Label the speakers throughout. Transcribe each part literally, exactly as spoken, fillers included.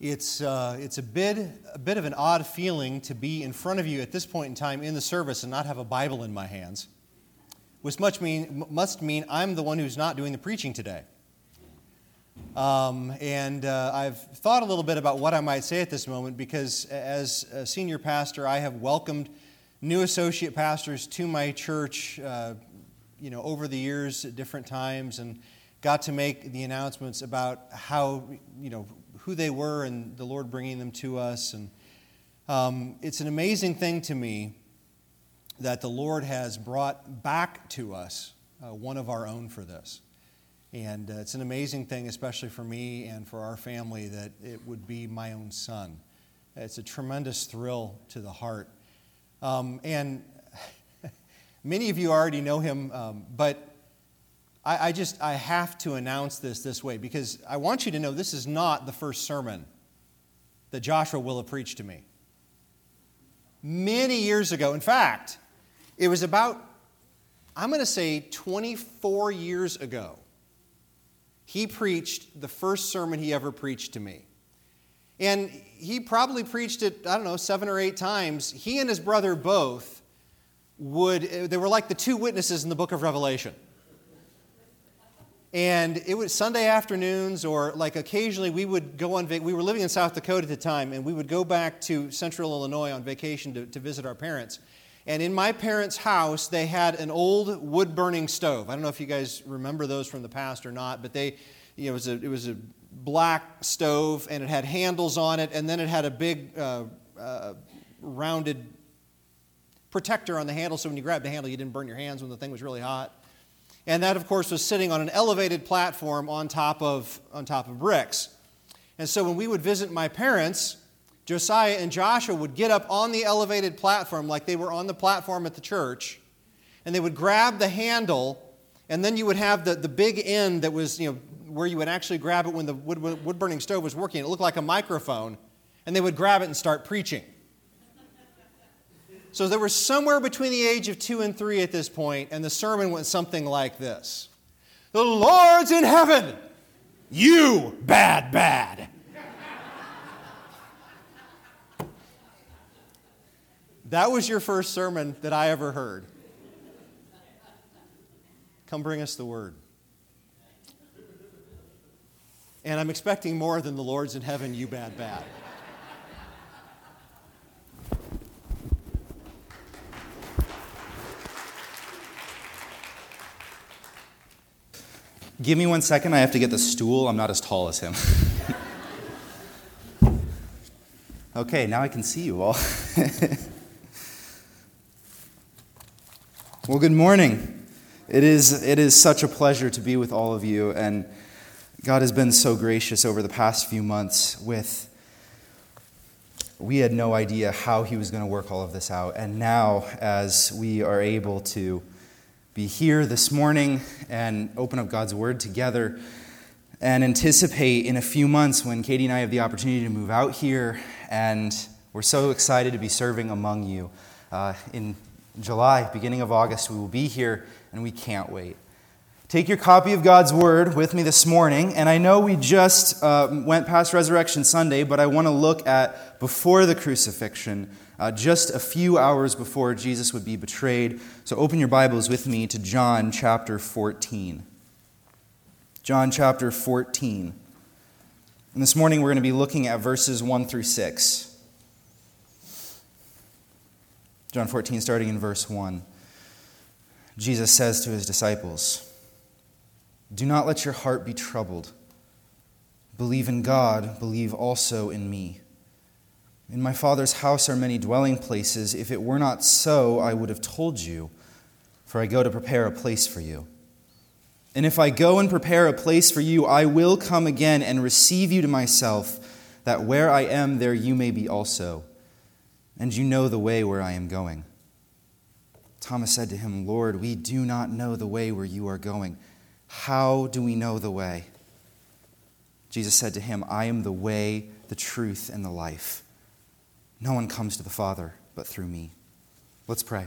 Speaker 1: It's uh, it's a bit a bit of an odd feeling to be in front of you at this point in time in the service and not have a Bible in my hands, which must mean must mean I'm the one who's not doing the preaching today. Um, and uh, I've thought a little bit about what I might say at this moment because as a senior pastor, I have welcomed new associate pastors to my church, uh, you know, over the years at different times, and got to make the announcements about how, you know, who they were and the Lord bringing them to us. And um, it's an amazing thing to me that the Lord has brought back to us uh, one of our own for this. And uh, it's an amazing thing, especially for me and for our family, that it would be my own son. It's a tremendous thrill to the heart. Um, and many of you already know him, um, but I, I just, I have to announce this this way because I want you to know this is not the first sermon that Joshua will have preached to me. Many years ago, in fact, it was about, I'm going to say twenty-four years ago, he preached the first sermon he ever preached to me. And he probably preached it, I don't know, seven or eight times. He and his brother both would, they were like the two witnesses in the book of Revelation. And it was Sunday afternoons, or like occasionally we would go on, we were living in South Dakota at the time, and we would go back to Central Illinois on vacation to, to visit our parents. And in my parents' house, they had an old wood-burning stove. I don't know if you guys remember those from the past or not, but they, you know, it was a, it was a black stove, and it had handles on it, and then it had a big uh, uh, rounded protector on the handle, so when you grabbed the handle, you didn't burn your hands when the thing was really hot. And that, of course, was sitting on an elevated platform on top of on top of bricks. And so when we would visit my parents, Josiah and Joshua would get up on the elevated platform like they were on the platform at the church, and they would grab the handle, and then you would have the, the big end that was, you know, where you would actually grab it when the wood, wood-burning stove was working. It looked like a microphone, and they would grab it and start preaching. So they were somewhere between the age of two and three at this point, and the sermon went something like this. The Lord's in heaven, you bad, bad. That was your first sermon that I ever heard. Come bring us the word. And I'm expecting more than the Lord's in heaven, you bad, bad.
Speaker 2: Give me one second, I have to get the stool. I'm not as tall as him. Okay, now I can see you all. Well, good morning. It is, it is such a pleasure to be with all of you, and God has been so gracious over the past few months with, we had no idea how He was going to work all of this out, and now as we are able to be here this morning and open up God's Word together and anticipate in a few months when Katie and I have the opportunity to move out here, and we're so excited to be serving among you. Uh, in July, beginning of August, we will be here, and we can't wait. Take your copy of God's Word with me this morning, and I know we just uh, went past Resurrection Sunday, but I want to look at before the crucifixion, uh, just a few hours before Jesus would be betrayed. So open your Bibles with me to John chapter fourteen. John chapter fourteen. And this morning we're going to be looking at verses one through six. John fourteen, starting in verse one. Jesus says to His disciples, "Do not let your heart be troubled. Believe in God, believe also in me. In my Father's house are many dwelling places. If it were not so, I would have told you, for I go to prepare a place for you. And if I go and prepare a place for you, I will come again and receive you to myself, that where I am, there you may be also. And you know the way where I am going." Thomas said to him, "Lord, we do not know the way where you are going. How do we know the way?" Jesus said to him, "I am the way, the truth, and the life. No one comes to the Father but through me." Let's pray.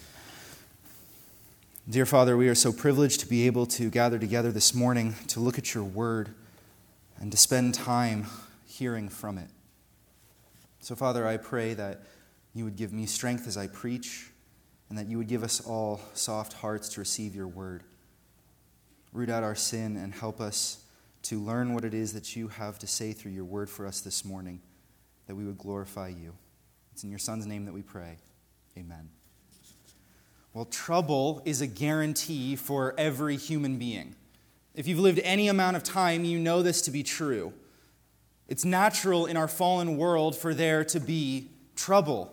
Speaker 2: Dear Father, we are so privileged to be able to gather together this morning to look at your word and to spend time hearing from it. So, Father, I pray that you would give me strength as I preach, and that you would give us all soft hearts to receive your word. Root out our sin and help us to learn what it is that you have to say through your word for us this morning, that we would glorify you. It's in your Son's name that we pray. Amen. Well, trouble is a guarantee for every human being. If you've lived any amount of time, you know this to be true. It's natural in our fallen world for there to be trouble.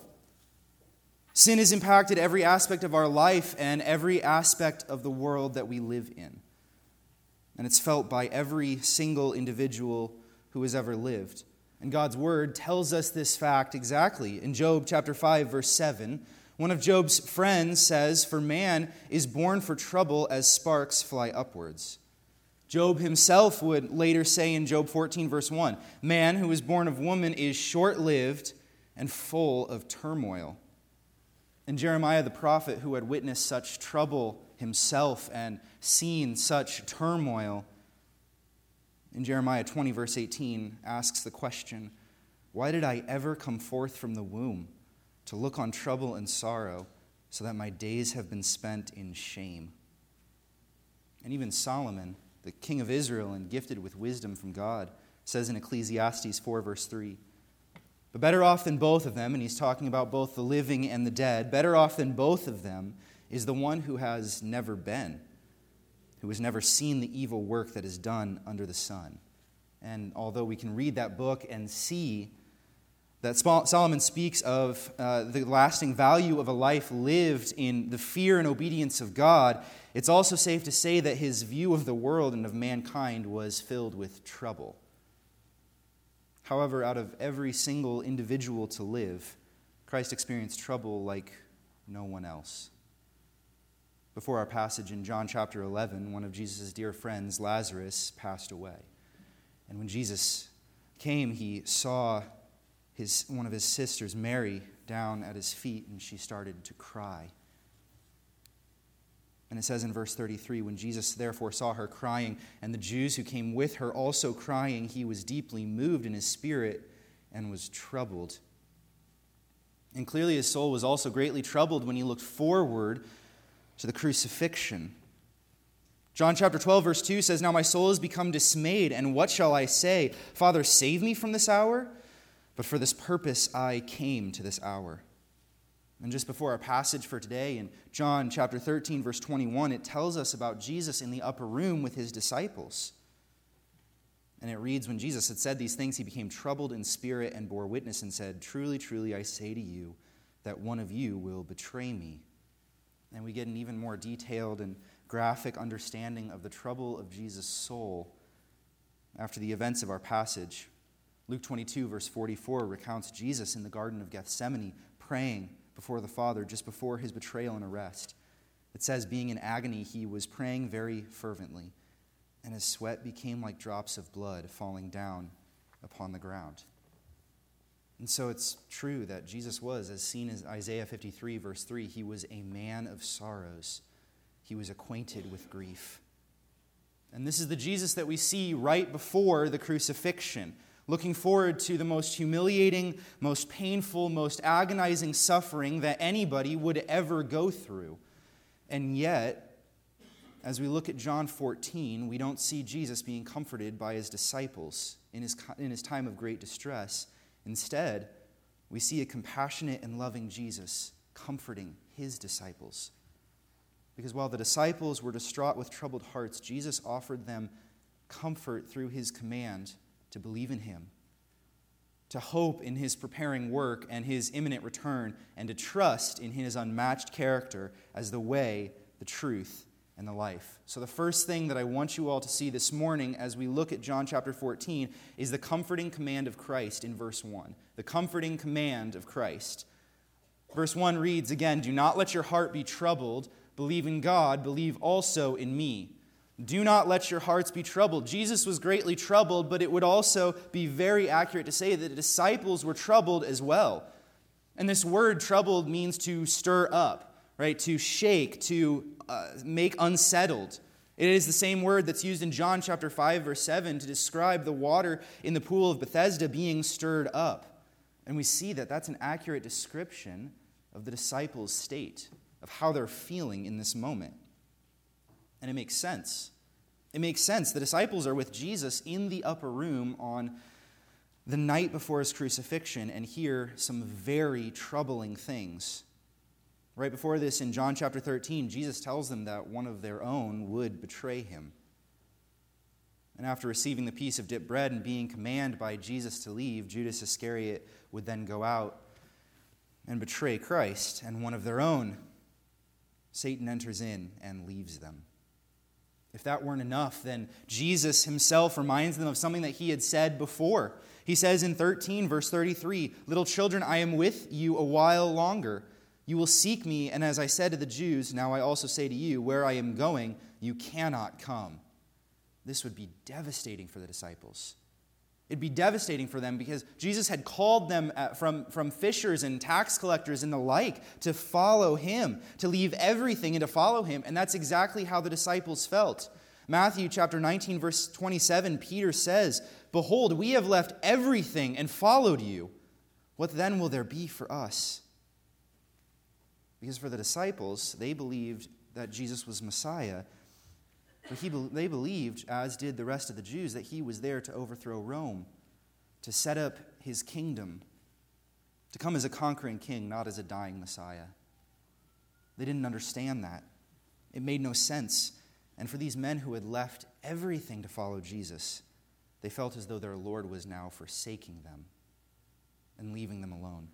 Speaker 2: Sin has impacted every aspect of our life and every aspect of the world that we live in. And it's felt by every single individual who has ever lived. And God's word tells us this fact exactly. In Job chapter five, verse seven, one of Job's friends says, "For man is born for trouble as sparks fly upwards." Job himself would later say in Job fourteen, verse one, "Man who is born of woman is short-lived and full of turmoil." And Jeremiah the prophet, who had witnessed such trouble himself and seen such turmoil, in Jeremiah twenty, verse eighteen, asks the question, "Why did I ever come forth from the womb to look on trouble and sorrow, so that my days have been spent in shame?" And even Solomon, the king of Israel and gifted with wisdom from God, says in Ecclesiastes four, verse three, "But better off than both of them," and he's talking about both the living and the dead, "better off than both of them is the one who has never been, who has never seen the evil work that is done under the sun." And although we can read that book and see that Solomon speaks of uh, the lasting value of a life lived in the fear and obedience of God, it's also safe to say that his view of the world and of mankind was filled with trouble. However, out of every single individual to live, Christ experienced trouble like no one else. Before our passage in John chapter eleven, one of Jesus' dear friends, Lazarus, passed away. And when Jesus came, he saw his one of his sisters, Mary, down at his feet, and she started to cry. And it says in verse thirty-three, "When Jesus therefore saw her crying, and the Jews who came with her also crying, he was deeply moved in his spirit and was troubled." And clearly his soul was also greatly troubled when he looked forward to the crucifixion. John chapter twelve, verse two says, "Now my soul has become dismayed, and what shall I say? Father, save me from this hour? But for this purpose I came to this hour." And just before our passage for today, in John chapter thirteen, verse twenty-one, it tells us about Jesus in the upper room with his disciples. And it reads, "When Jesus had said these things, he became troubled in spirit and bore witness and said, 'Truly, truly, I say to you, that one of you will betray me.'" And we get an even more detailed and graphic understanding of the trouble of Jesus' soul after the events of our passage. Luke twenty-two, verse forty-four, recounts Jesus in the Garden of Gethsemane praying before the Father just before his betrayal and arrest. It says, being in agony, he was praying very fervently, and his sweat became like drops of blood falling down upon the ground. And so it's true that Jesus was, as seen in Isaiah fifty-three, verse three, he was a man of sorrows. He was acquainted with grief. And this is the Jesus that we see right before the crucifixion, looking forward to the most humiliating, most painful, most agonizing suffering that anybody would ever go through. And yet, as we look at John fourteen, we don't see Jesus being comforted by his disciples in his, in his time of great distress. Instead, we see a compassionate and loving Jesus comforting his disciples. Because while the disciples were distraught with troubled hearts, Jesus offered them comfort through his command to believe in him, to hope in his preparing work and his imminent return, and to trust in his unmatched character as the way, the truth, and the life. So the first thing that I want you all to see this morning as we look at John chapter fourteen is the comforting command of Christ in verse one. The comforting command of Christ. Verse one reads again, "Do not let your heart be troubled. Believe in God, believe also in me." Do not let your hearts be troubled. Jesus was greatly troubled, but it would also be very accurate to say that the disciples were troubled as well. And this word troubled means to stir up, right? To shake, to uh, make unsettled. It is the same word that's used in John chapter five, verse seven, to describe the water in the pool of Bethesda being stirred up. And we see that that's an accurate description of the disciples' state, of how they're feeling in this moment. And it makes sense. It makes sense. The disciples are with Jesus in the upper room on the night before his crucifixion and hear some very troubling things. Right before this, in John chapter thirteen, Jesus tells them that one of their own would betray him. And after receiving the piece of dipped bread and being commanded by Jesus to leave, Judas Iscariot would then go out and betray Christ, and one of their own, Satan, enters in and leaves them. If that weren't enough, then Jesus himself reminds them of something that he had said before. He says in thirteen, verse thirty-three, "Little children, I am with you a while longer. You will seek me, and as I said to the Jews, now I also say to you, where I am going, you cannot come." This would be devastating for the disciples. It'd be devastating for them because Jesus had called them from, from fishers and tax collectors and the like to follow him, to leave everything and to follow him. And that's exactly how the disciples felt. Matthew chapter nineteen, verse twenty-seven, Peter says, "Behold, we have left everything and followed you. What then will there be for us?" Because for the disciples, they believed that Jesus was Messiah, but he, they believed, as did the rest of the Jews, that he was there to overthrow Rome, to set up his kingdom, to come as a conquering king, not as a dying Messiah. They didn't understand that. It made no sense. And for these men who had left everything to follow Jesus, they felt as though their Lord was now forsaking them and leaving them alone.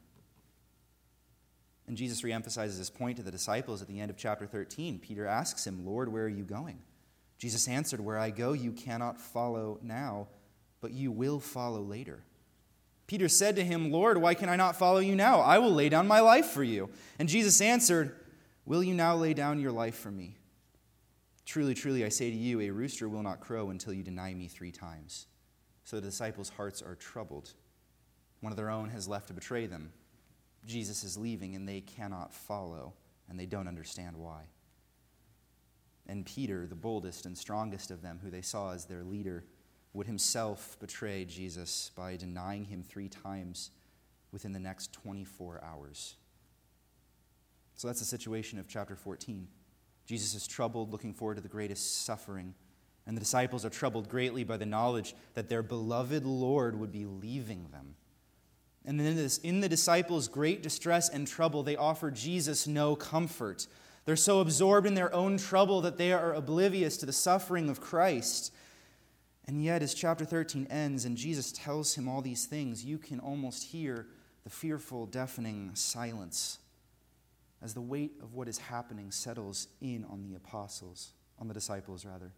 Speaker 2: And Jesus reemphasizes this point to the disciples at the end of chapter thirteen. Peter asks him, "Lord, where are you going?" Jesus answered, "Where I go, you cannot follow now, but you will follow later." Peter said to him, "Lord, why can I not follow you now? I will lay down my life for you." And Jesus answered, "Will you now lay down your life for me? Truly, truly, I say to you, a rooster will not crow until you deny me three times." So the disciples' hearts are troubled. One of their own has left to betray them. Jesus is leaving, and they cannot follow, and they don't understand why. And Peter, the boldest and strongest of them, who they saw as their leader, would himself betray Jesus by denying him three times within the next twenty-four hours. So that's the situation of chapter fourteen. Jesus is troubled, looking forward to the greatest suffering, and the disciples are troubled greatly by the knowledge that their beloved Lord would be leaving them. And in, this, in the disciples' great distress and trouble, they offer Jesus no comfort. They're so absorbed in their own trouble that they are oblivious to the suffering of Christ. And yet, as chapter thirteen ends and Jesus tells him all these things, you can almost hear the fearful, deafening silence as the weight of what is happening settles in on the apostles, on the disciples, rather.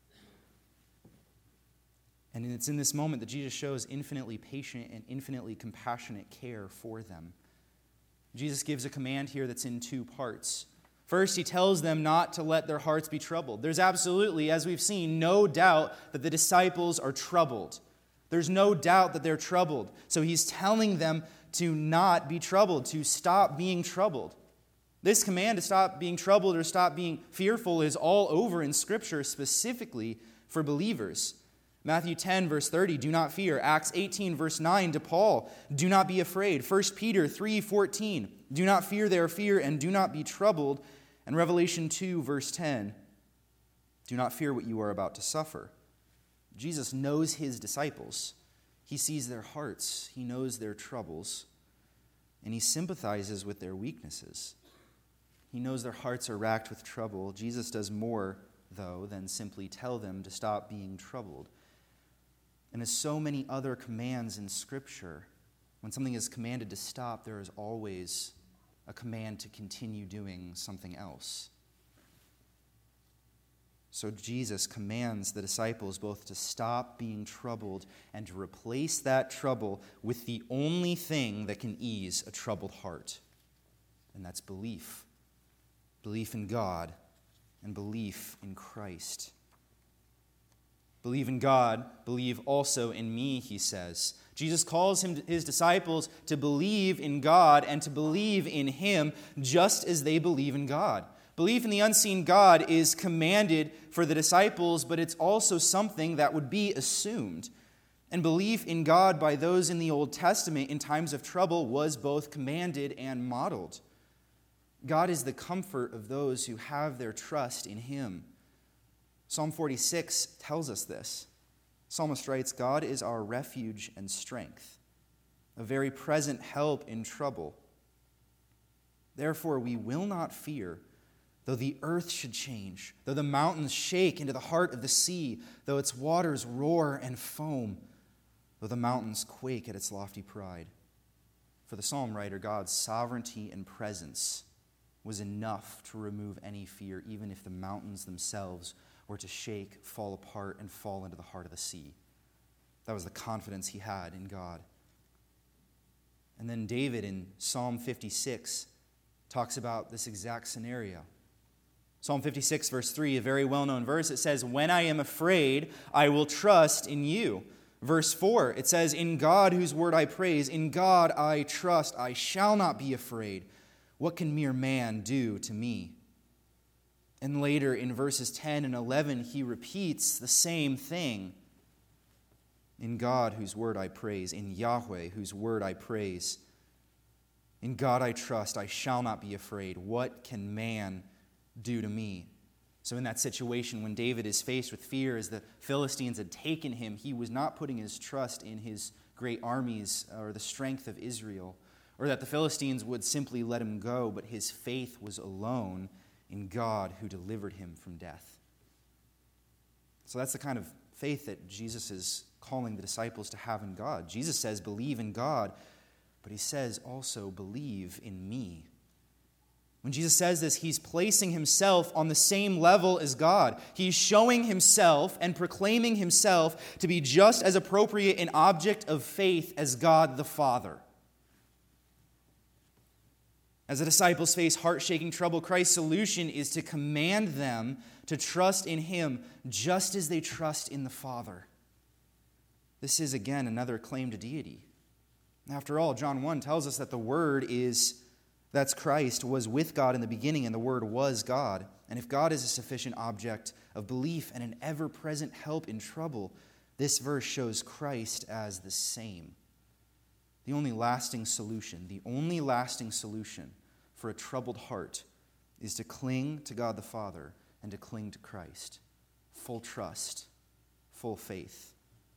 Speaker 2: And it's in this moment that Jesus shows infinitely patient and infinitely compassionate care for them. Jesus gives a command here that's in two parts. First, he tells them not to let their hearts be troubled. There's absolutely, as we've seen, no doubt that the disciples are troubled. There's no doubt that they're troubled. So he's telling them to not be troubled, to stop being troubled. This command to stop being troubled or stop being fearful is all over in Scripture, specifically for believers. Matthew ten, verse thirty, do not fear. Acts eighteen, verse nine, to Paul, do not be afraid. First Peter three, fourteen, do not fear their fear and do not be troubled. And Revelation two, verse ten, do not fear what you are about to suffer. Jesus knows his disciples. He sees their hearts. He knows their troubles. And he sympathizes with their weaknesses. He knows their hearts are racked with trouble. Jesus does more, though, than simply tell them to stop being troubled. And as so many other commands in Scripture, when something is commanded to stop, there is always a command to continue doing something else. So Jesus commands the disciples both to stop being troubled and to replace that trouble with the only thing that can ease a troubled heart, and that's belief. Belief in God and belief in Christ. Believe in God, believe also in me, he says. Jesus calls him, his disciples to believe in God and to believe in him just as they believe in God. Belief in the unseen God is commanded for the disciples, but it's also something that would be assumed. And belief in God by those in the Old Testament in times of trouble was both commanded and modeled. God is the comfort of those who have their trust in him. Psalm forty-six tells us this. Psalmist writes, God is our refuge and strength, a very present help in trouble. Therefore we will not fear, though the earth should change, though the mountains shake into the heart of the sea, though its waters roar and foam, though the mountains quake at its lofty pride. For the psalm writer, God's sovereignty and presence was enough to remove any fear, even if the mountains themselves were to shake, fall apart, and fall into the heart of the sea. That was the confidence he had in God. And then David in Psalm fifty-six talks about this exact scenario. Psalm fifty-six, verse three, a very well-known verse, it says, when I am afraid, I will trust in you. Verse four, it says, in God whose word I praise, in God I trust, I shall not be afraid. What can mere man do to me? And later in verses ten and eleven, he repeats the same thing. In God whose word I praise, in Yahweh whose word I praise. In God I trust, I shall not be afraid. What can man do to me? So in that situation, when David is faced with fear as the Philistines had taken him, he was not putting his trust in his great armies or the strength of Israel, or that the Philistines would simply let him go, but his faith was alone in God who delivered him from death. So that's the kind of faith that Jesus is calling the disciples to have in God. Jesus says, believe in God, but he says also, believe in me. When Jesus says this, he's placing himself on the same level as God. He's showing himself and proclaiming himself to be just as appropriate an object of faith as God the Father. As the disciples face heart-shaking trouble, Christ's solution is to command them to trust in him just as they trust in the Father. This is, again, another claim to deity. After all, John one tells us that the Word is, that's Christ, was with God in the beginning, and the Word was God. And if God is a sufficient object of belief and an ever-present help in trouble, this verse shows Christ as the same. The only lasting solution, the only lasting solution for a troubled heart is to cling to God the Father and to cling to Christ. Full trust, full faith.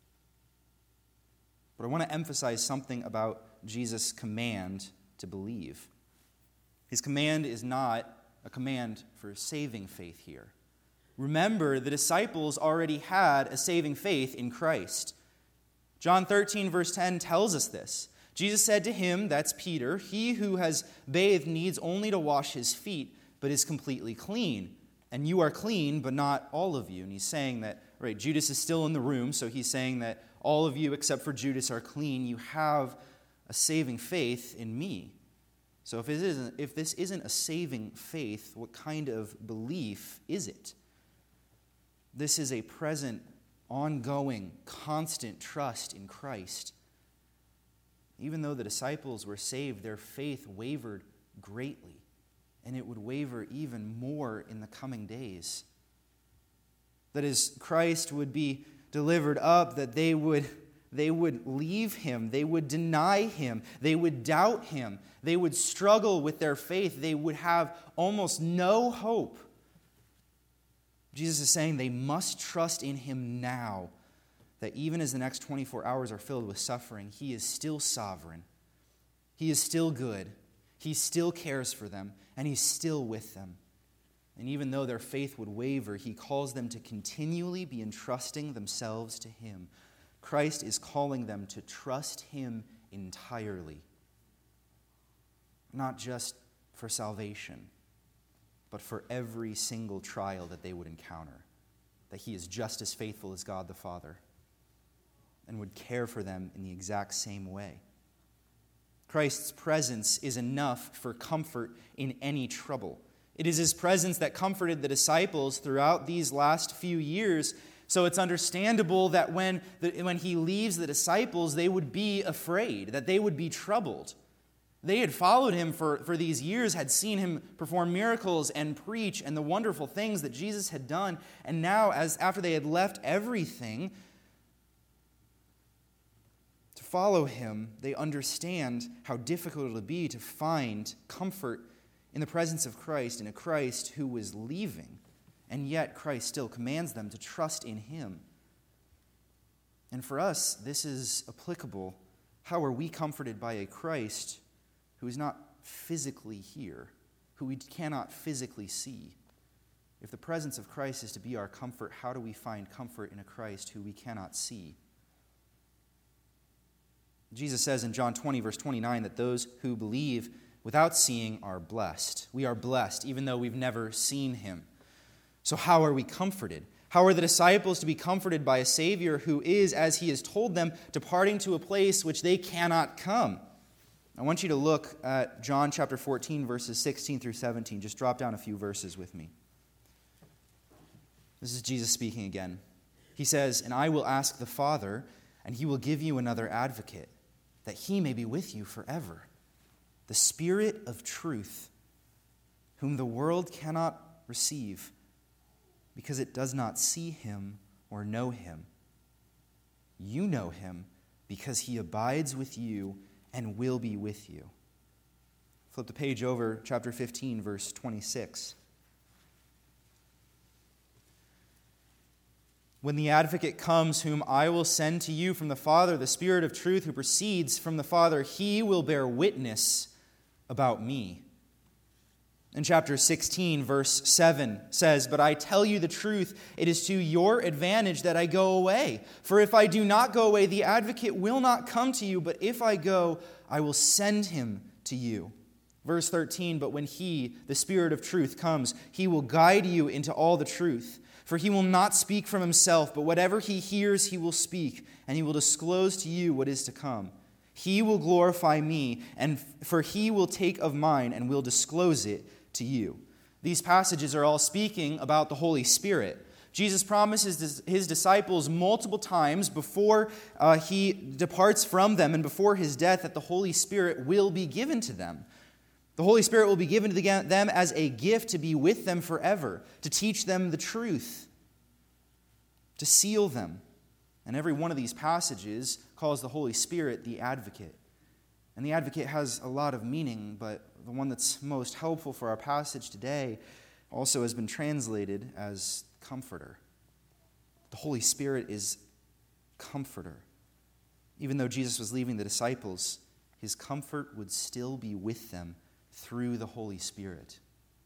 Speaker 2: But I want to emphasize something about Jesus' command to believe. His command is not a command for saving faith here. Remember, the disciples already had a saving faith in Christ. John thirteen, verse ten tells us this. Jesus said to him, that's Peter, he who has bathed needs only to wash his feet, but is completely clean. And you are clean, but not all of you. And he's saying that, right, Judas is still in the room, so he's saying that all of you except for Judas are clean. You have a saving faith in me. So if, it isn't, if this isn't a saving faith, what kind of belief is it? This is a present, ongoing, constant trust in Christ. Even though the disciples were saved, their faith wavered greatly, and it would waver even more in the coming days. That as Christ would be delivered up, that they would, they would leave him, they would deny him, they would doubt him, they would struggle with their faith, they would have almost no hope. Jesus is saying they must trust in him now, that even as the next twenty-four hours are filled with suffering, he is still sovereign. He is still good. He still cares for them, and he's still with them. And even though their faith would waver, he calls them to continually be entrusting themselves to him. Christ is calling them to trust him entirely, not just for salvation, but for every single trial that they would encounter, that he is just as faithful as God the Father and would care for them in the exact same way. Christ's presence is enough for comfort in any trouble. It is his presence that comforted the disciples throughout these last few years, so it's understandable that when, the, when he leaves the disciples, they would be afraid, that they would be troubled. They had followed him for, for these years, had seen him perform miracles and preach and the wonderful things that Jesus had done. And now, as after they had left everything to follow him, they understand how difficult it would be to find comfort in the presence of Christ, in a Christ who was leaving. And yet Christ still commands them to trust in him. And for us, this is applicable. How are we comforted by a Christ who is not physically here, who we cannot physically see? If the presence of Christ is to be our comfort, how do we find comfort in a Christ who we cannot see? Jesus says in John twenty, verse twenty-nine, that those who believe without seeing are blessed. We are blessed, even though we've never seen him. So how are we comforted? How are the disciples to be comforted by a Savior who is, as he has told them, departing to a place which they cannot come? I want you to look at John chapter fourteen, verses sixteen through seventeen. Just drop down a few verses with me. This is Jesus speaking again. He says, "And I will ask the Father, and he will give you another advocate, that he may be with you forever, the Spirit of truth, whom the world cannot receive, because it does not see him or know him. You know him, because he abides with you and will be with you." Flip the page over, chapter fifteen, verse twenty-six. "When the advocate comes, whom I will send to you from the Father, the Spirit of truth who proceeds from the Father, he will bear witness about me." In chapter sixteen, verse seven says, "But I tell you the truth, it is to your advantage that I go away. For if I do not go away, the advocate will not come to you, but if I go, I will send him to you." Verse thirteen, "But when he, the Spirit of truth, comes, he will guide you into all the truth. For he will not speak from himself, but whatever he hears he will speak, and he will disclose to you what is to come. He will glorify me, and for he will take of mine and will disclose it to you." These passages are all speaking about the Holy Spirit. Jesus promises his disciples multiple times before uh, he departs from them and before his death that the Holy Spirit will be given to them. The Holy Spirit will be given to them as a gift to be with them forever, to teach them the truth, to seal them. And every one of these passages calls the Holy Spirit the advocate. And the advocate has a lot of meaning, but the one that's most helpful for our passage today also has been translated as comforter. The Holy Spirit is comforter. Even though Jesus was leaving the disciples, his comfort would still be with them through the Holy Spirit.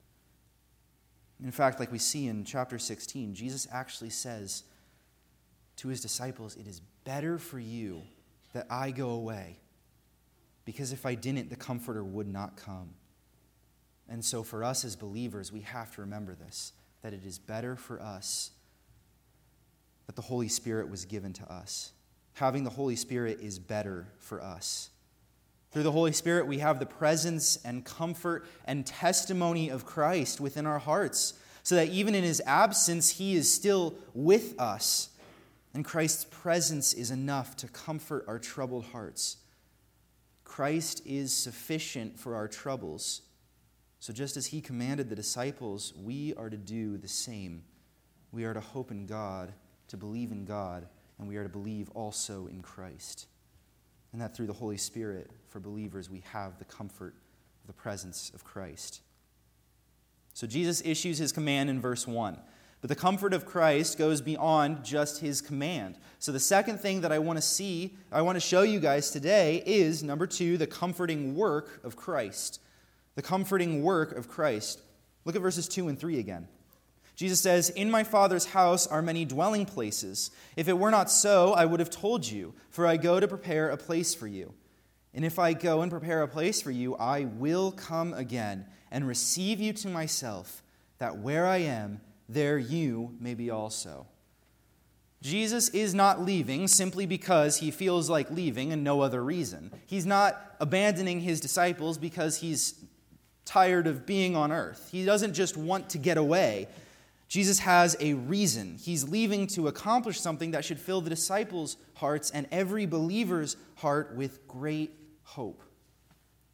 Speaker 2: In fact, like we see in chapter sixteen, Jesus actually says to his disciples, "It is better for you that I go away, because if I didn't, the Comforter would not come." And so for us as believers, we have to remember this, that it is better for us that the Holy Spirit was given to us. Having the Holy Spirit is better for us. Through the Holy Spirit, we have the presence and comfort and testimony of Christ within our hearts, so that even in his absence, he is still with us. And Christ's presence is enough to comfort our troubled hearts. Christ is sufficient for our troubles. So just as he commanded the disciples, we are to do the same. We are to hope in God, to believe in God, and we are to believe also in Christ. And that through the Holy Spirit, for believers, we have the comfort of the presence of Christ. So Jesus issues his command in verse one. But the comfort of Christ goes beyond just his command. So the second thing that I want to see, I want to show you guys today is, number two, the comforting work of Christ. The comforting work of Christ. Look at verses two and three again. Jesus says, "In my Father's house are many dwelling places. If it were not so, I would have told you, for I go to prepare a place for you. And if I go and prepare a place for you, I will come again and receive you to myself, that where I am, there you may be also." Jesus is not leaving simply because he feels like leaving and no other reason. He's not abandoning his disciples because he's tired of being on earth. He doesn't just want to get away. Jesus has a reason. He's leaving to accomplish something that should fill the disciples' hearts and every believer's heart with great hope.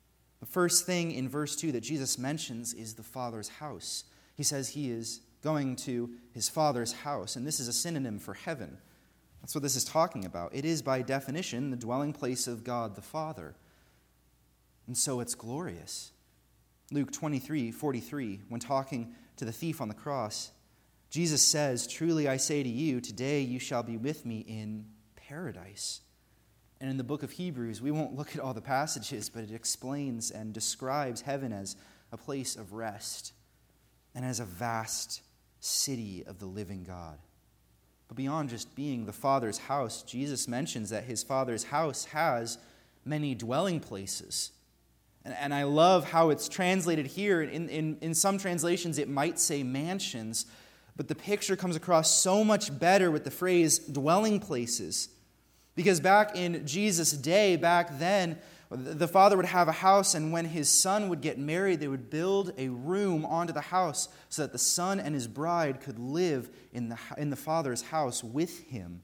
Speaker 2: The first thing in verse two that Jesus mentions is the Father's house. He says he is going to his Father's house, and this is a synonym for heaven. That's what this is talking about. It is, by definition, the dwelling place of God the Father. And so it's glorious. Luke twenty-three forty-three, when talking to the thief on the cross, Jesus says, "Truly I say to you, today you shall be with me in paradise." And in the book of Hebrews, we won't look at all the passages, but it explains and describes heaven as a place of rest and as a vast city of the living God. But beyond just being the Father's house, Jesus mentions that his Father's house has many dwelling places. And, and I love how it's translated here. In, in, in some translations, it might say mansions, but the picture comes across so much better with the phrase dwelling places. Because back in Jesus' day, back then, the father would have a house, and when his son would get married, they would build a room onto the house so that the son and his bride could live in the, in the father's house with him.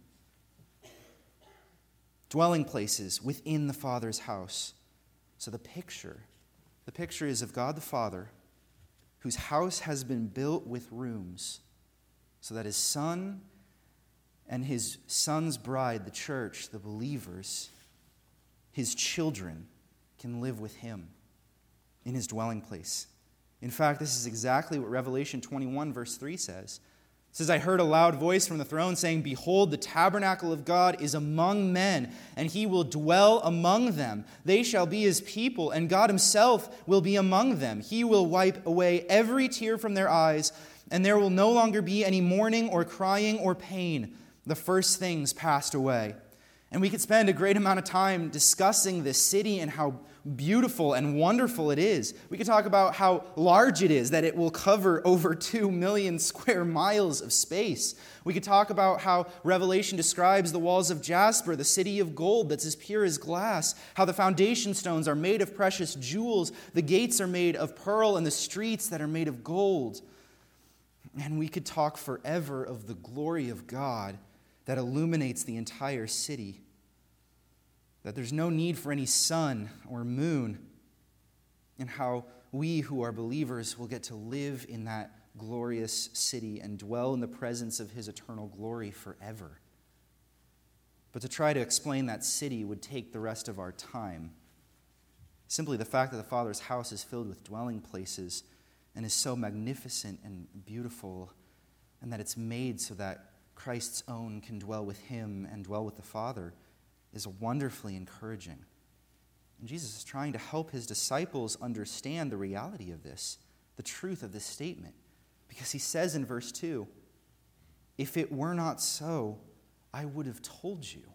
Speaker 2: Dwelling places within the Father's house. So the picture, the picture is of God the Father, whose house has been built with rooms, so that his Son and his Son's bride, the church, the believers, his children, can live with him in his dwelling place. In fact, this is exactly what Revelation twenty-one, verse three says. It says, "I heard a loud voice from the throne saying, 'Behold, the tabernacle of God is among men, and he will dwell among them. They shall be his people, and God himself will be among them. He will wipe away every tear from their eyes, and there will no longer be any mourning or crying or pain. The first things passed away.'" And we could spend a great amount of time discussing this city and how beautiful and wonderful it is. We could talk about how large it is, that it will cover over two million square miles of space. We could talk about how Revelation describes the walls of jasper, the city of gold that's as pure as glass, how the foundation stones are made of precious jewels, the gates are made of pearl, and the streets that are made of gold. And we could talk forever of the glory of God that illuminates the entire city, that there's no need for any sun or moon, and how we who are believers will get to live in that glorious city and dwell in the presence of his eternal glory forever. But to try to explain that city would take the rest of our time. Simply the fact that the Father's house is filled with dwelling places and is so magnificent and beautiful, and that it's made so that Christ's own can dwell with him and dwell with the Father, is wonderfully encouraging. And Jesus is trying to help his disciples understand the reality of this, the truth of this statement. Because he says in verse two, "If it were not so, I would have told you."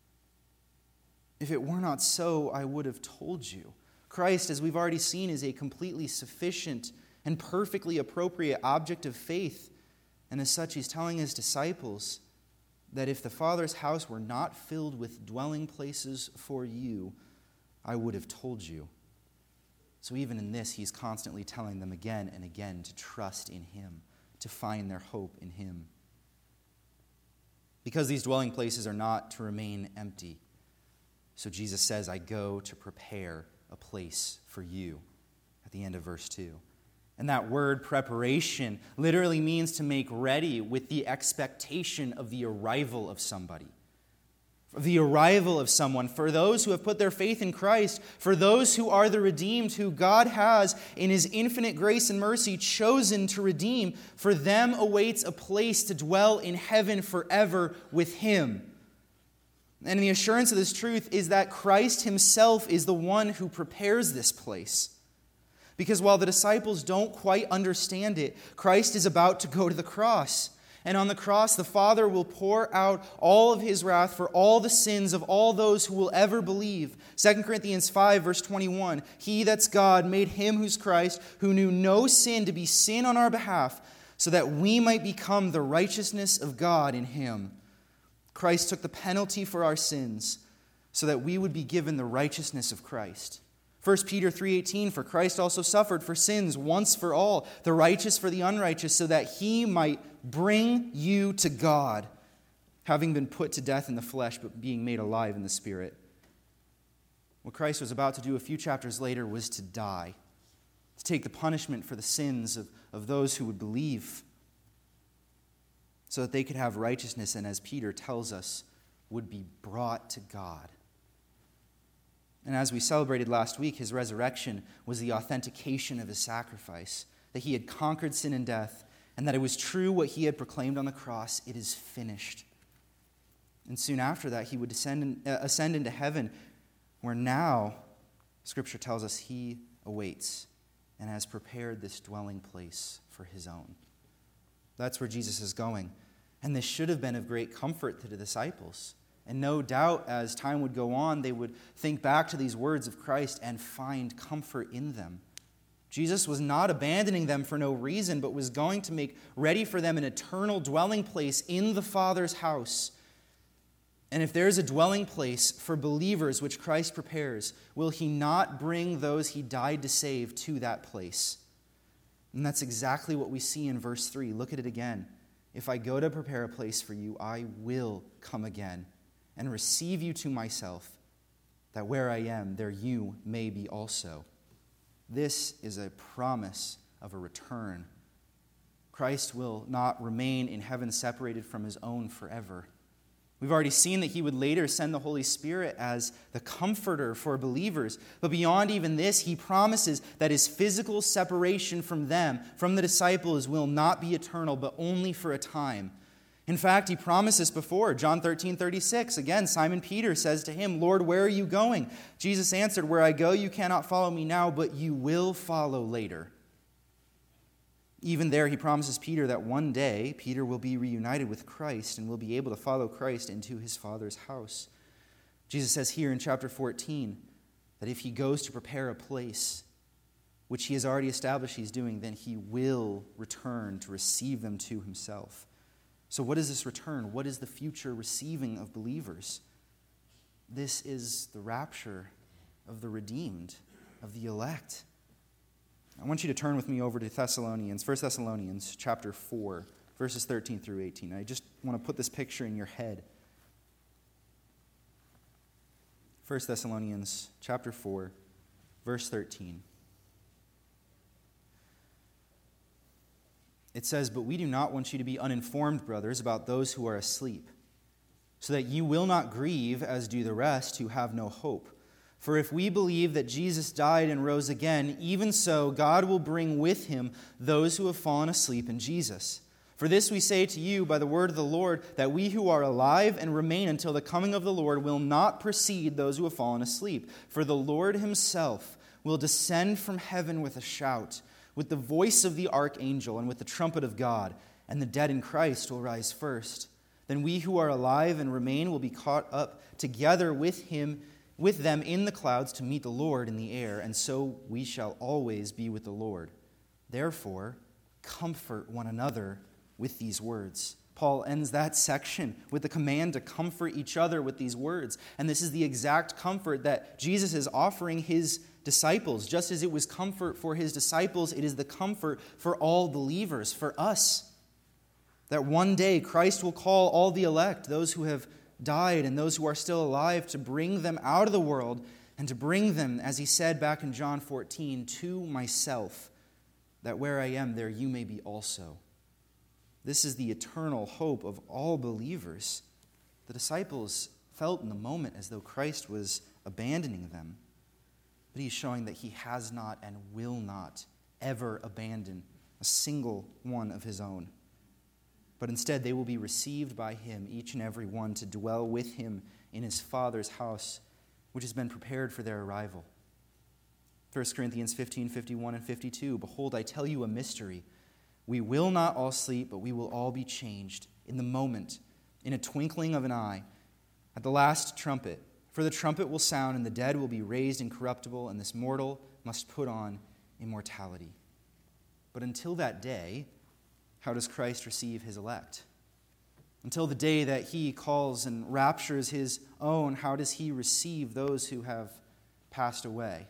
Speaker 2: If it were not so, I would have told you. Christ, as we've already seen, is a completely sufficient and perfectly appropriate object of faith. And as such, he's telling his disciples that if the Father's house were not filled with dwelling places for you, I would have told you. So even in this, he's constantly telling them again and again to trust in him, to find their hope in him. Because these dwelling places are not to remain empty. So Jesus says, "I go to prepare a place for you," at the end of verse two. And that word preparation literally means to make ready with the expectation of the arrival of somebody. The arrival of someone. For those who have put their faith in Christ, for those who are the redeemed, who God has, in his infinite grace and mercy, chosen to redeem, for them awaits a place to dwell in heaven forever with him. And the assurance of this truth is that Christ himself is the one who prepares this place. Because while the disciples don't quite understand it, Christ is about to go to the cross. And on the cross, the Father will pour out all of his wrath for all the sins of all those who will ever believe. Second Corinthians five, verse twenty-one, "He, that's God, made him who's Christ, who knew no sin, to be sin on our behalf, so that we might become the righteousness of God in him." Christ took the penalty for our sins, so that we would be given the righteousness of Christ. First Peter three eighteen, "For Christ also suffered for sins once for all, the righteous for the unrighteous, so that he might bring you to God, having been put to death in the flesh, but being made alive in the Spirit." What Christ was about to do a few chapters later was to die, to take the punishment for the sins of, of those who would believe, so that they could have righteousness and, as Peter tells us, would be brought to God. And as we celebrated last week, his resurrection was the authentication of his sacrifice, that he had conquered sin and death, and that it was true what he had proclaimed on the cross, it is finished. And soon after that, he would descend in, uh, ascend into heaven, where now, Scripture tells us, he awaits and has prepared this dwelling place for his own. That's where Jesus is going. And this should have been of great comfort to the disciples. And no doubt, as time would go on, they would think back to these words of Christ and find comfort in them. Jesus was not abandoning them for no reason, but was going to make ready for them an eternal dwelling place in the Father's house. And if there is a dwelling place for believers which Christ prepares, will he not bring those he died to save to that place? And that's exactly what we see in verse three. Look at it again. If I go to prepare a place for you, I will come again and receive you to myself, that where I am, there you may be also. This is a promise of a return. Christ will not remain in heaven separated from his own forever. We've already seen that he would later send the Holy Spirit as the comforter for believers. But beyond even this, he promises that his physical separation from them, from the disciples, will not be eternal, but only for a time. In fact, he promised this before. John thirteen thirty-six. Again, Simon Peter says to him, Lord, where are you going? Jesus answered, where I go, you cannot follow me now, but you will follow later. Even there, he promises Peter that one day Peter will be reunited with Christ and will be able to follow Christ into his Father's house. Jesus says here in chapter fourteen that if he goes to prepare a place, which he has already established he's doing, then he will return to receive them to himself. So what is this return? What is the future receiving of believers? This is the rapture of the redeemed, of the elect. I want you to turn with me over to Thessalonians, First Thessalonians chapter four, verses thirteen through eighteen. I just want to put this picture in your head. First Thessalonians chapter four, verse thirteen. It says, but we do not want you to be uninformed, brothers, about those who are asleep, so that you will not grieve as do the rest who have no hope. For if we believe that Jesus died and rose again, even so God will bring with him those who have fallen asleep in Jesus. For this we say to you by the word of the Lord, that we who are alive and remain until the coming of the Lord will not precede those who have fallen asleep. For the Lord himself will descend from heaven with a shout, with the voice of the archangel and with the trumpet of God, and the dead in Christ will rise first. Then we who are alive and remain will be caught up together with him with them in the clouds to meet the Lord in the air, and so we shall always be with the Lord. Therefore, comfort one another with these words. Paul ends that section with the command to comfort each other with these words. And this is the exact comfort that Jesus is offering his disciples. Just as it was comfort for his disciples, it is the comfort for all believers, for us. That one day Christ will call all the elect, those who have died and those who are still alive, to bring them out of the world and to bring them, as he said back in John fourteen, to myself, that where I am, there you may be also. This is the eternal hope of all believers. The disciples felt in the moment as though Christ was abandoning them, but he's showing that he has not and will not ever abandon a single one of his own. But instead they will be received by him, each and every one, to dwell with him in his Father's house, which has been prepared for their arrival. First Corinthians fifteen, fifty-one and fifty-two, behold, I tell you a mystery. We will not all sleep, but we will all be changed in the moment, in a twinkling of an eye, at the last trumpet. For the trumpet will sound, and the dead will be raised incorruptible, and this mortal must put on immortality. But until that day, how does Christ receive his elect? Until the day that he calls and raptures his own, how does he receive those who have passed away?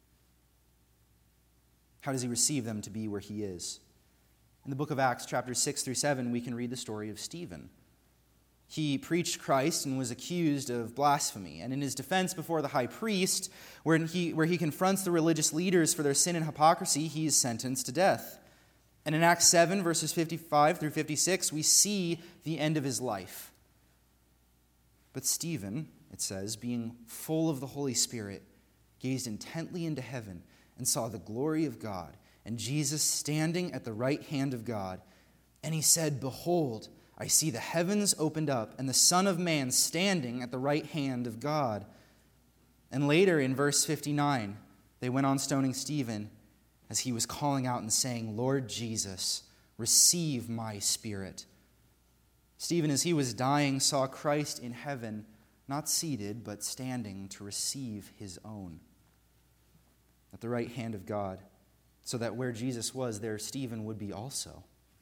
Speaker 2: How does he receive them to be where he is? In the book of Acts, chapters six through seven, we can read the story of Stephen. He preached Christ and was accused of blasphemy. And in his defense before the high priest, where he, where he confronts the religious leaders for their sin and hypocrisy, he is sentenced to death. And in Acts seven, verses fifty-five through fifty-six, we see the end of his life. But Stephen, it says, being full of the Holy Spirit, gazed intently into heaven and saw the glory of God and Jesus standing at the right hand of God. And he said, "Behold, I see the heavens opened up and the Son of Man standing at the right hand of God." And later in verse fifty-nine, they went on stoning Stephen as he was calling out and saying, "Lord Jesus, receive my spirit." Stephen, as he was dying, saw Christ in heaven, not seated, but standing to receive his own at the right hand of God, so that where Jesus was, there Stephen would be also.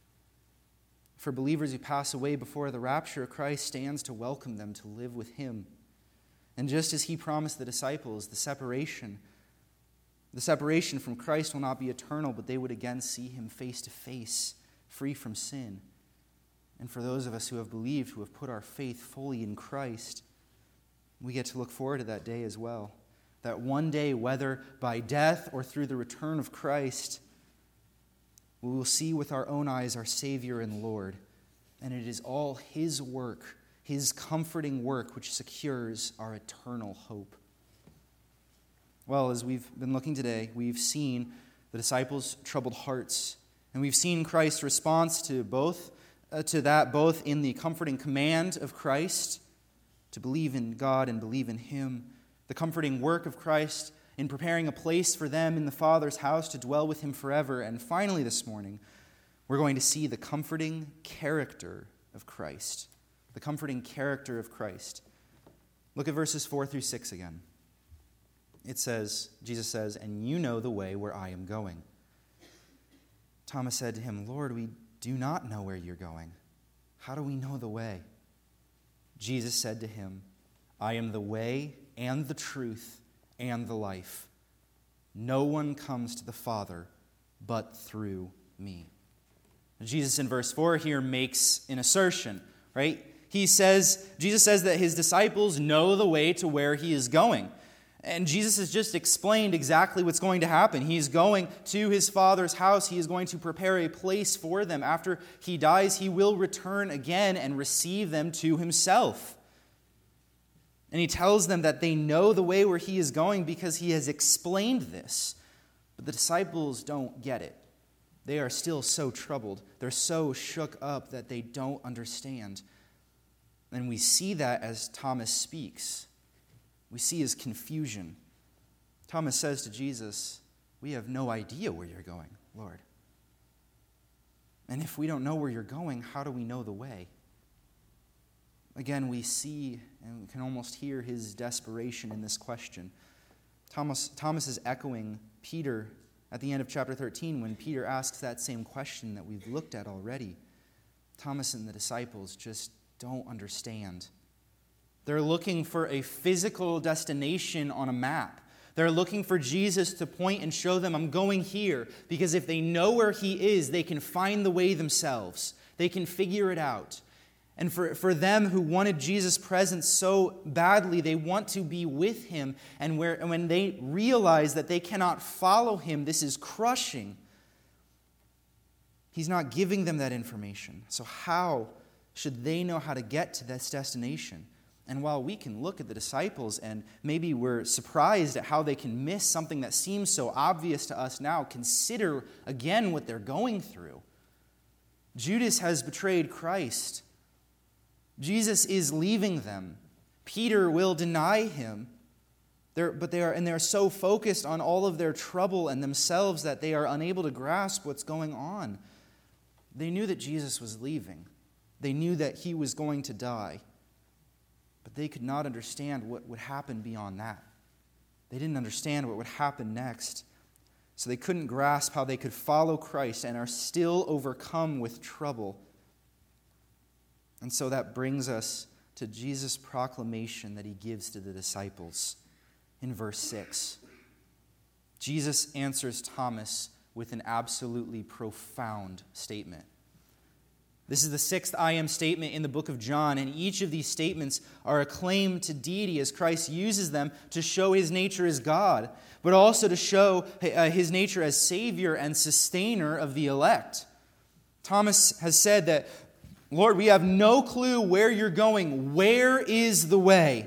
Speaker 2: For believers who pass away before the rapture, Christ stands to welcome them to live with him. And just as he promised the disciples, the separation, the separation from Christ will not be eternal, but they would again see him face to face, free from sin. And for those of us who have believed, who have put our faith fully in Christ, we get to look forward to that day as well. That one day, whether by death or through the return of Christ, we will see with our own eyes our Savior and Lord. And it is all his work, his comforting work, which secures our eternal hope. Well, as we've been looking today, we've seen the disciples' troubled hearts. And we've seen Christ's response to both uh, to that, both in the comforting command of Christ to believe in God and believe in him, the comforting work of Christ in preparing a place for them in the Father's house to dwell with him forever. And finally this morning, we're going to see the comforting character of Christ. The comforting character of Christ. Look at verses four through six again. It says, Jesus says, "And you know the way where I am going." Thomas said to him, "Lord, we do not know where you're going. How do we know the way?" Jesus said to him, "I am the way and the truth and the life. No one comes to the Father but through me." Jesus in verse four here makes an assertion, right? He says, Jesus says that his disciples know the way to where he is going. And Jesus has just explained exactly what's going to happen. He's going to his Father's house. He is going to prepare a place for them. After he dies, he will return again and receive them to himself. And he tells them that they know the way where he is going because he has explained this. But the disciples don't get it. They are still so troubled. They're so shook up that they don't understand. And we see that as Thomas speaks. We see his confusion. Thomas says to Jesus, "We have no idea where you're going, Lord. And if we don't know where you're going, how do we know the way?" Again, we see and we can almost hear his desperation in this question. Thomas, Thomas is echoing Peter at the end of chapter thirteen when Peter asks that same question that we've looked at already. Thomas and the disciples just don't understand. They're looking for a physical destination on a map. They're looking for Jesus to point and show them, "I'm going here," because if they know where he is, they can find the way themselves. They can figure it out. And for, for them who wanted Jesus' presence so badly, they want to be with him. And, where, and when they realize that they cannot follow him, this is crushing. He's not giving them that information. So how should they know how to get to this destination? And while we can look at the disciples and maybe we're surprised at how they can miss something that seems so obvious to us now, consider again what they're going through. Judas has betrayed Christ. Jesus is leaving them. Peter will deny him. They're, but they are, and they're so focused on all of their trouble and themselves that they are unable to grasp what's going on. They knew that Jesus was leaving. They knew that he was going to die. But they could not understand what would happen beyond that. They didn't understand what would happen next. So they couldn't grasp how they could follow Christ and are still overcome with trouble. And so that brings us to Jesus' proclamation that he gives to the disciples in verse six. Jesus answers Thomas with an absolutely profound statement. This is the sixth I am statement in the book of John, and each of these statements are a claim to deity as Christ uses them to show his nature as God, but also to show his nature as Savior and sustainer of the elect. Thomas has said that, Lord, we have no clue where you're going. Where is the way?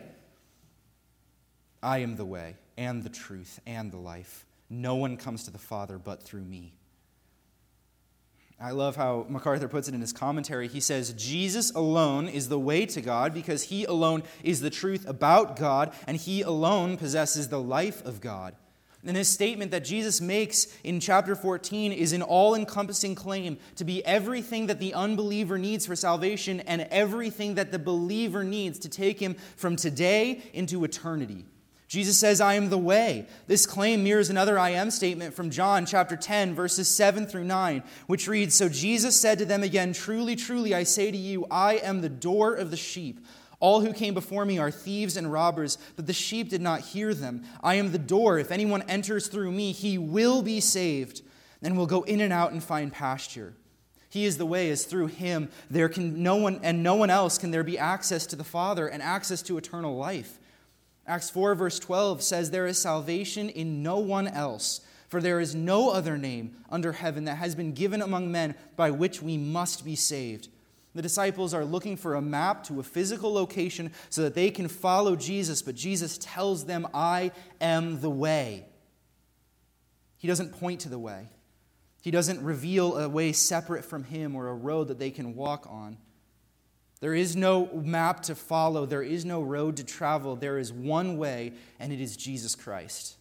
Speaker 2: I am the way and the truth and the life. No one comes to the Father but through me. I love how MacArthur puts it in his commentary. He says, Jesus alone is the way to God because he alone is the truth about God, and he alone possesses the life of God. And his statement that Jesus makes in chapter fourteen is an all-encompassing claim to be everything that the unbeliever needs for salvation and everything that the believer needs to take him from today into eternity. Jesus says, I am the way. This claim mirrors another I am statement from John chapter ten, verses seven through nine, which reads, So Jesus said to them again, Truly, truly, I say to you, I am the door of the sheep. All who came before me are thieves and robbers, but the sheep did not hear them. I am the door. If anyone enters through me, he will be saved, and will go in and out and find pasture. He is the way, as through him there can no one and no one else can there be access to the Father and access to eternal life. Acts four, verse twelve says, There is salvation in no one else, for there is no other name under heaven that has been given among men by which we must be saved. The disciples are looking for a map to a physical location so that they can follow Jesus, but Jesus tells them, I am the way. He doesn't point to the way. He doesn't reveal a way separate from him or a road that they can walk on. There is no map to follow. There is no road to travel. There is one way, and it is Jesus Christ.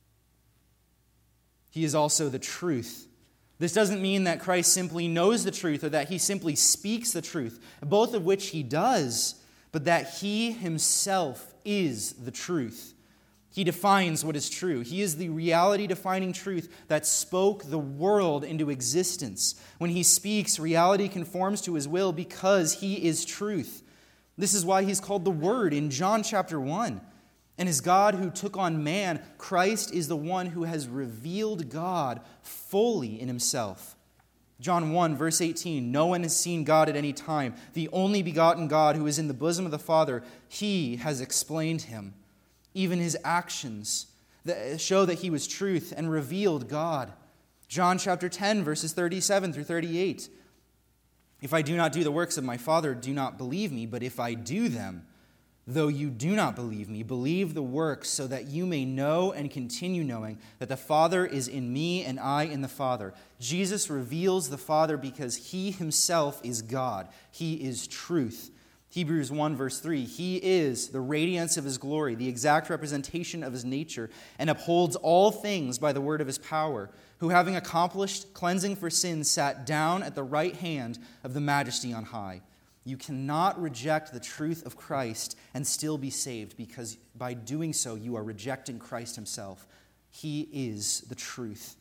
Speaker 2: He is also the truth. This doesn't mean that Christ simply knows the truth or that he simply speaks the truth, both of which he does, but that he himself is the truth. He defines what is true. He is the reality-defining truth that spoke the world into existence. When he speaks, reality conforms to his will because he is truth. This is why he's called the Word in John chapter one. And as God who took on man, Christ is the one who has revealed God fully in himself. John one, verse eighteen, No one has seen God at any time. The only begotten God who is in the bosom of the Father, he has explained him. Even his actions show that he was truth and revealed God. John chapter ten, verses thirty-seven through thirty-eight. If I do not do the works of my Father, do not believe me. But if I do them, though you do not believe me, believe the works so that you may know and continue knowing that the Father is in me and I in the Father. Jesus reveals the Father because he himself is God. He is truth. Hebrews one, verse three, He is the radiance of his glory, the exact representation of his nature, and upholds all things by the word of his power, who having accomplished cleansing for sins sat down at the right hand of the majesty on high. You cannot reject the truth of Christ and still be saved, because by doing so you are rejecting Christ himself. He is the truth.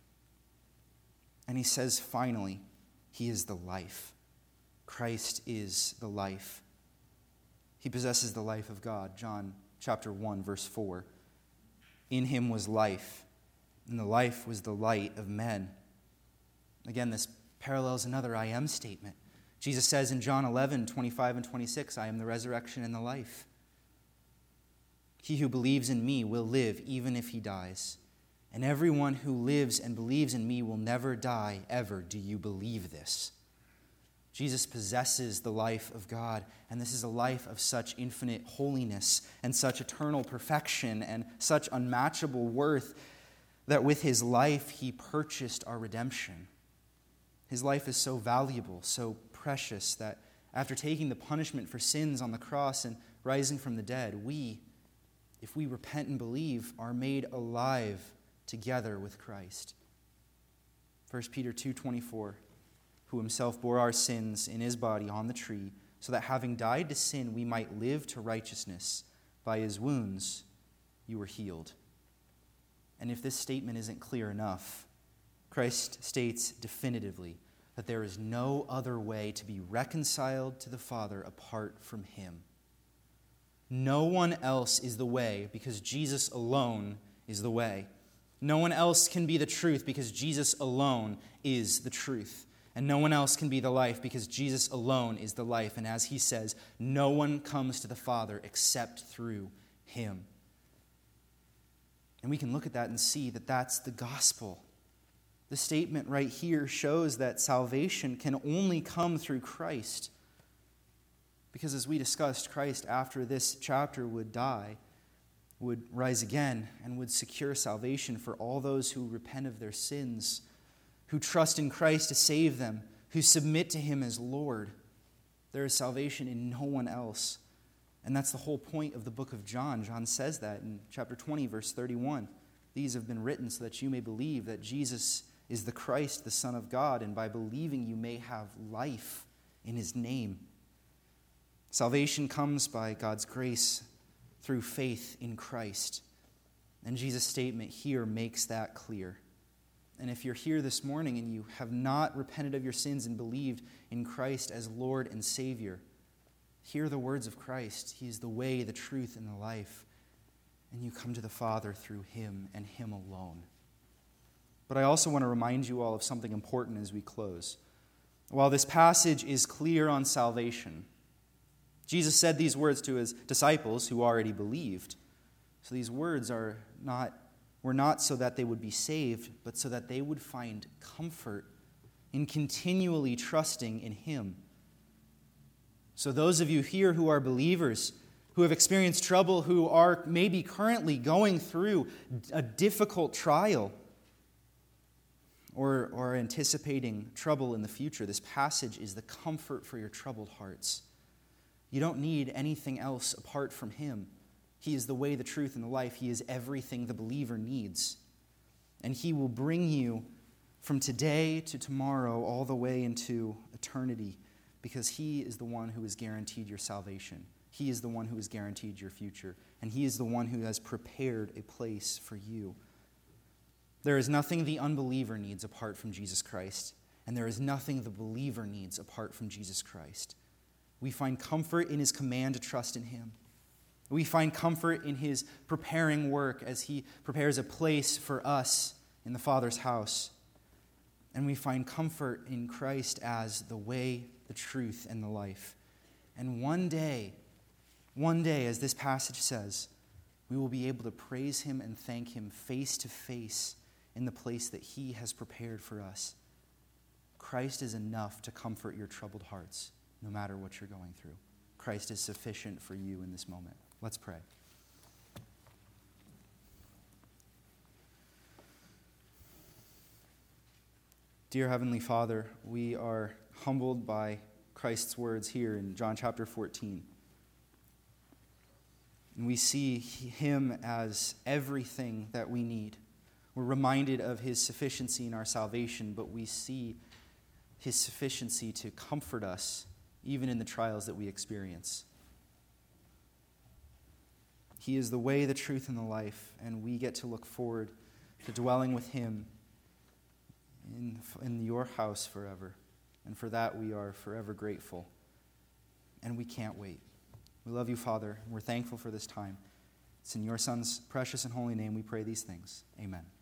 Speaker 2: And he says finally, he is the life. Christ is the life. He possesses the life of God. John chapter one, verse four. In him was life, and the life was the light of men. Again, this parallels another I am statement. Jesus says in John eleven, twenty-five and twenty-six, I am the resurrection and the life. He who believes in me will live even if he dies. And everyone who lives and believes in me will never die ever. Do you believe this? Jesus possesses the life of God, and this is a life of such infinite holiness and such eternal perfection and such unmatchable worth that with his life he purchased our redemption. His life is so valuable, so precious, that after taking the punishment for sins on the cross and rising from the dead, we, if we repent and believe, are made alive together with Christ. First Peter two twenty-four, who himself bore our sins in his body on the tree, so that having died to sin, we might live to righteousness. By his wounds you were healed. And if this statement isn't clear enough, Christ states definitively that there is no other way to be reconciled to the Father apart from him. No one else is the way, because Jesus alone is the way. No one else can be the truth, because Jesus alone is the truth. And no one else can be the life because Jesus alone is the life. And as he says, no one comes to the Father except through him. And we can look at that and see that that's the gospel. The statement right here shows that salvation can only come through Christ. Because as we discussed, Christ after this chapter would die, would rise again, and would secure salvation for all those who repent of their sins, who trust in Christ to save them, who submit to him as Lord. There is salvation in no one else. And that's the whole point of the book of John. John says that in chapter twenty, verse thirty-one. These have been written so that you may believe that Jesus is the Christ, the Son of God, and by believing you may have life in his name. Salvation comes by God's grace through faith in Christ. And Jesus' statement here makes that clear. And if you're here this morning and you have not repented of your sins and believed in Christ as Lord and Savior, hear the words of Christ. He is the way, the truth, and the life. And you come to the Father through him and him alone. But I also want to remind you all of something important as we close. While this passage is clear on salvation, Jesus said these words to his disciples who already believed. So these words are not, were not so that they would be saved, but so that they would find comfort in continually trusting in him. So those of you here who are believers, who have experienced trouble, who are maybe currently going through a difficult trial, or, or anticipating trouble in the future, this passage is the comfort for your troubled hearts. You don't need anything else apart from him. He is the way, the truth, and the life. He is everything the believer needs. And he will bring you from today to tomorrow all the way into eternity because he is the one who has guaranteed your salvation. He is the one who has guaranteed your future. And he is the one who has prepared a place for you. There is nothing the unbeliever needs apart from Jesus Christ. And there is nothing the believer needs apart from Jesus Christ. We find comfort in his command to trust in him. We find comfort in his preparing work as he prepares a place for us in the Father's house. And we find comfort in Christ as the way, the truth, and the life. And one day, one day, as this passage says, we will be able to praise him and thank him face to face in the place that he has prepared for us. Christ is enough to comfort your troubled hearts, no matter what you're going through. Christ is sufficient for you in this moment. Let's pray. Dear Heavenly Father, we are humbled by Christ's words here in John chapter fourteen. And we see him as everything that we need. We're reminded of his sufficiency in our salvation, but we see his sufficiency to comfort us even in the trials that we experience. He is the way, the truth, and the life, and we get to look forward to dwelling with him in, in your house forever. And for that we are forever grateful. And we can't wait. We love you, Father, and we're thankful for this time. It's in your Son's precious and holy name we pray these things. Amen.